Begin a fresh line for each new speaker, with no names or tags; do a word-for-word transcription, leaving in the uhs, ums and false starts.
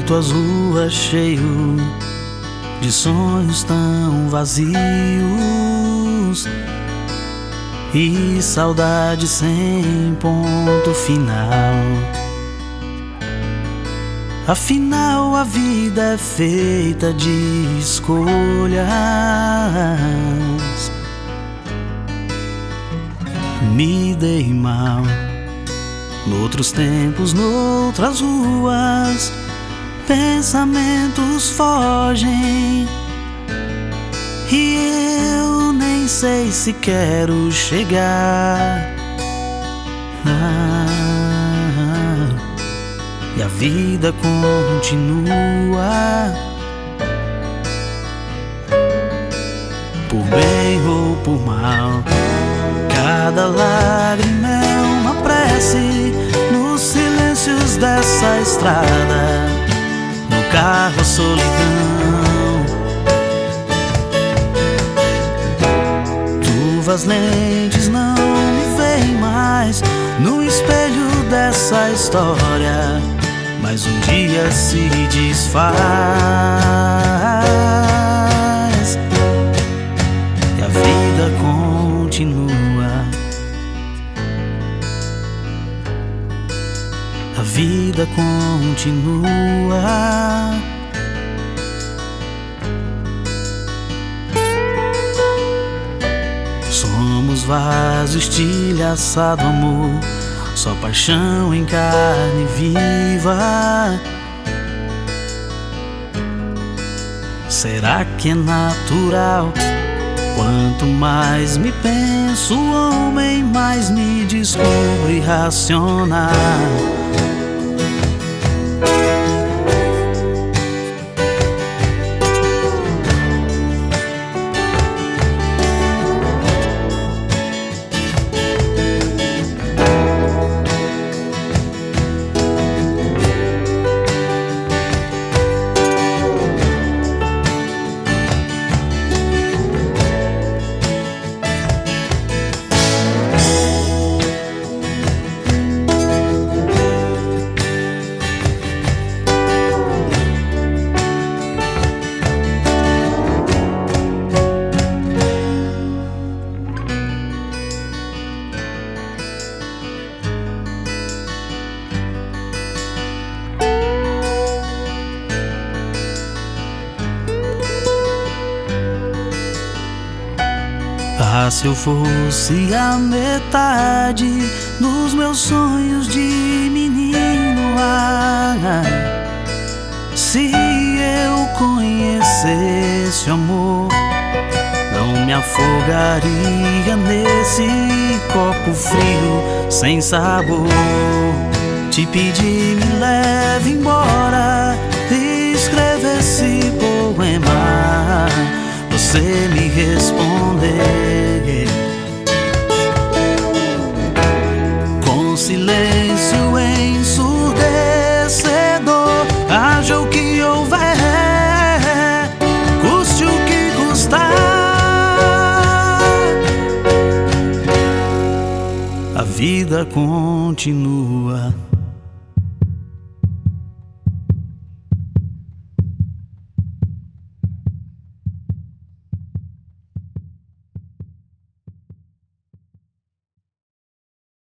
noito azul é cheio de sonhos tão vazios e saudade sem ponto final. Afinal a vida é feita de escolhas. Me dei mal noutros tempos, noutras ruas. Pensamentos fogem e eu nem sei se quero chegar. Ah, e a vida continua, por bem ou por mal. Cada lágrima é uma prece nos silêncios dessa estrada. No carro a solidão, turvas lentes não me veem mais no espelho dessa história. Mas um dia se desfaz e a vida continua. A vida continua. Somos vaso estilhaçado, amor, só paixão em carne viva. Será que é natural? Quanto mais me penso homem, mais me descubro irracional. Ah, se eu fosse a metade dos meus sonhos de menino, ah, se eu conhecesse o amor, não me afogaria nesse copo frio sem sabor. Te pedi, me leve embora, escreve esse poema. Você me responder com silêncio ensurdecedor. Haja o que houver, custe o que custar, a vida continua.